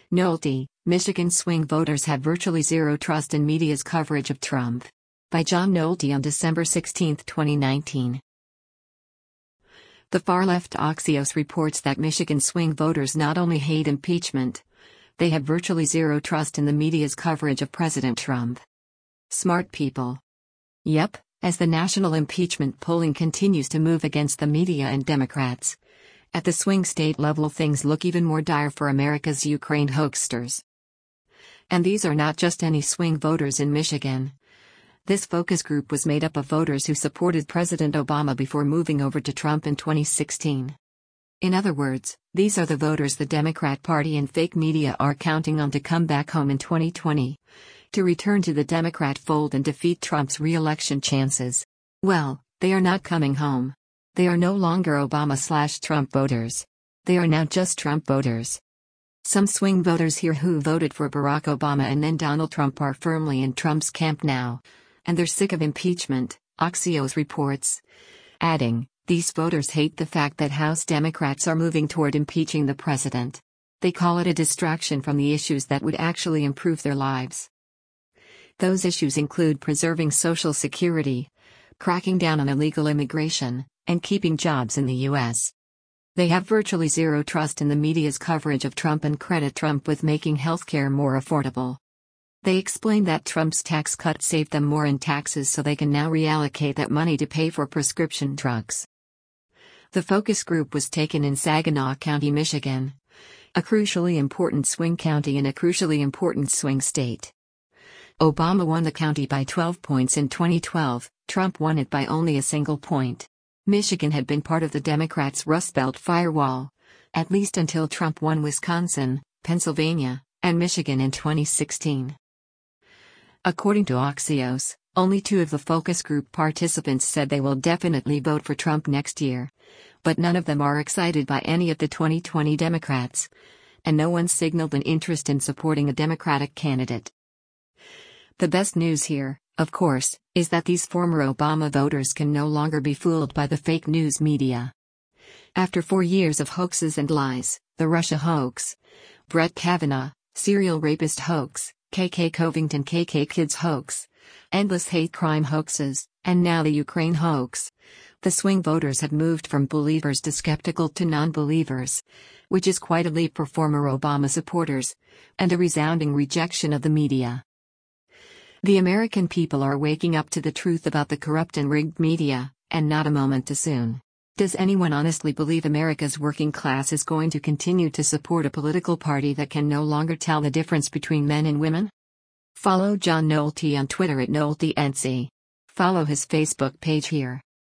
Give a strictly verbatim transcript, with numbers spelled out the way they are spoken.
Nolte, Michigan swing voters have virtually zero trust in media's coverage of Trump. By John Nolte on December sixteenth, twenty nineteen. The far-left Axios reports that Michigan swing voters not only hate impeachment, they have virtually zero trust in the media's coverage of President Trump. Smart people. Yep, as the national impeachment polling continues to move against the media and Democrats. At the swing state level, things look even more dire for America's Ukraine hoaxsters. And these are not just any swing voters in Michigan. This focus group was made up of voters who supported President Obama before moving over to Trump in twenty sixteen. In other words, these are the voters the Democrat Party and fake media are counting on to come back home in twenty twenty, to return to the Democrat fold and defeat Trump's re-election chances. Well, they are not coming home. They are no longer Obama-slash-Trump voters. They are now just Trump voters. Some swing voters here who voted for Barack Obama and then Donald Trump are firmly in Trump's camp now. And they're sick of impeachment, Axios reports. Adding, these voters hate the fact that House Democrats are moving toward impeaching the president. They call it a distraction from the issues that would actually improve their lives. Those issues include preserving Social Security, cracking down on illegal immigration, and keeping jobs in the U S. They have virtually zero trust in the media's coverage of Trump and credit Trump with making healthcare more affordable. They explain that Trump's tax cut saved them more in taxes, so they can now reallocate that money to pay for prescription drugs. The focus group was taken in Saginaw County, Michigan, a crucially important swing county in a crucially important swing state. Obama won the county by twelve points in twenty twelve, Trump won it by only a single point. Michigan had been part of the Democrats' Rust Belt firewall, at least until Trump won Wisconsin, Pennsylvania, and Michigan in twenty sixteen. According to Axios, only two of the focus group participants said they will definitely vote for Trump next year, but none of them are excited by any of the twenty twenty Democrats, and no one signaled an interest in supporting a Democratic candidate. The best news here, of course, is that these former Obama voters can no longer be fooled by the fake news media. After four years of hoaxes and lies, the Russia hoax, Brett Kavanaugh, serial rapist hoax, K K Covington K K Kids hoax, endless hate crime hoaxes, and now the Ukraine hoax, the swing voters have moved from believers to skeptical to non-believers, which is quite a leap for former Obama supporters, and a resounding rejection of the media. The American people are waking up to the truth about the corrupt and rigged media, and not a moment too soon. Does anyone honestly believe America's working class is going to continue to support a political party that can no longer tell the difference between men and women? Follow John Nolte on Twitter at NolteNC. Follow his Facebook page here.